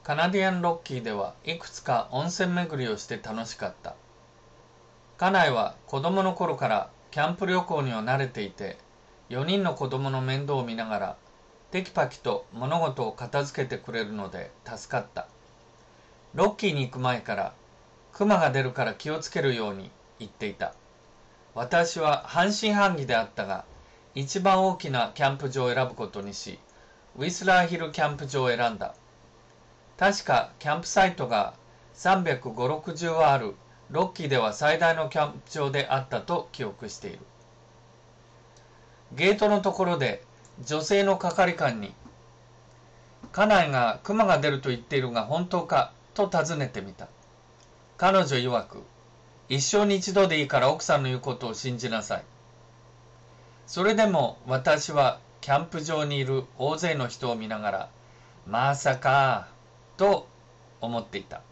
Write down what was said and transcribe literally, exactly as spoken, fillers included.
カナディアンロッキーではいくつか温泉巡りをして楽しかった。家内は子供の頃からキャンプ旅行には慣れていて、よにんの子供の面倒を見ながらテキパキと物事を片付けてくれるので助かった。ロッキーに行く前からクマが出るから気をつけるように言っていた。私は半信半疑であったが、一番大きなキャンプ場を選ぶことにし、ウィスラーヒルキャンプ場を選んだ。確かキャンプサイトがさんびゃくごじゅう、ろくじゅうはあるロッキーでは最大のキャンプ場であったと記憶している。ゲートのところで女性の係官に、家内がクマが出ると言っているが本当かと尋ねてみた。彼女曰く、一生に一度でいいから奥さんの言うことを信じなさい。それでも私はキャンプ場にいる大勢の人を見ながら、まさかと思っていた。